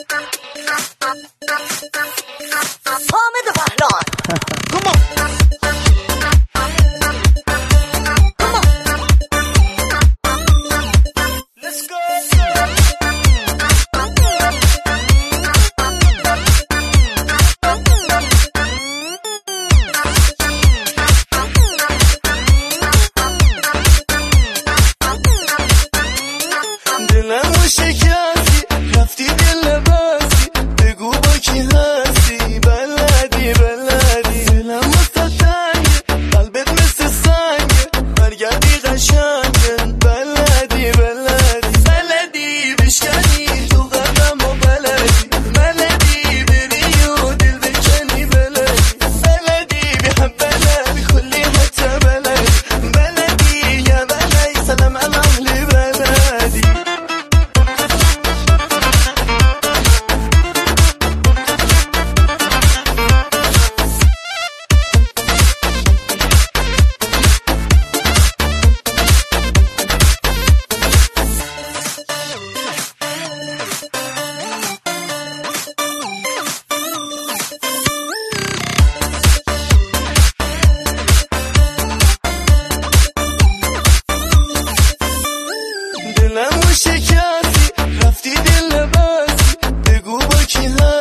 حامد پهلوان دلمو شکستی رفتی دل نبستی بگو با کی هستی بلدی دلم واسه تنگه قلبت مثل سنگه برگردی قشنگه بلدی بشکنی تو قلبم و بلدی بری و دل بکنی بلدی بهم بلدی کلی حتی بلدی یا بلدی سلام على اهل بلدی دلمو شکستی رفتی دل نبستی بگو با کی